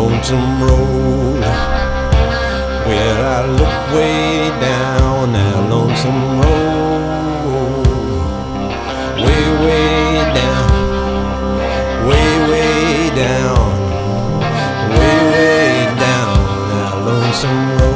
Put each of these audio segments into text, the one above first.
lonesome road. Well, I look way down that lonesome road, way, way down, way, way down, way, way down that lonesome road.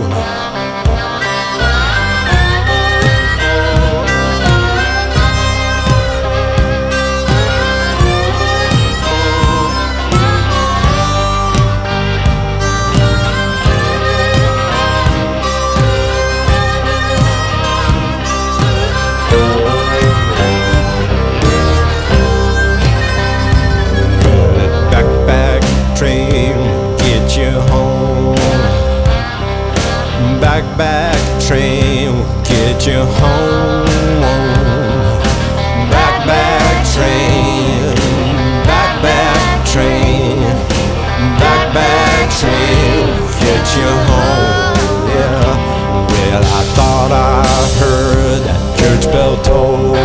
Back train will get you home. Back train, back train, back train will get you home. Yeah. Well, I thought I heard that church bell toll.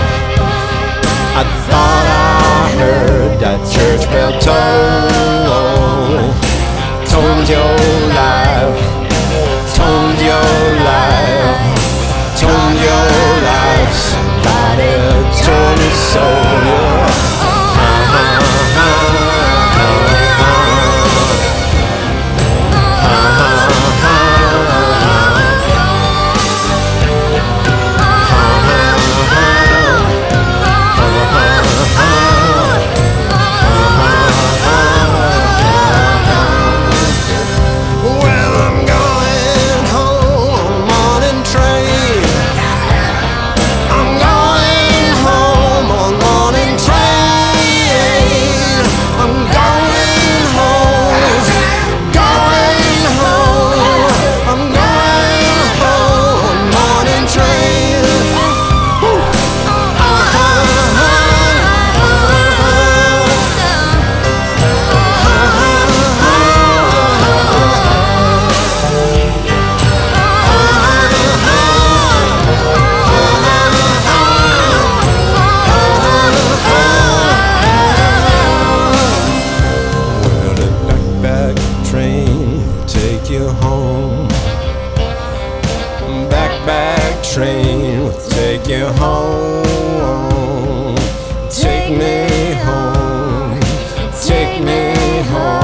I thought I heard that church bell toll. Told your life. Told your life, told your life, somebody told me so, yeah. You home. Back train will take you home. Take me home. Take me home.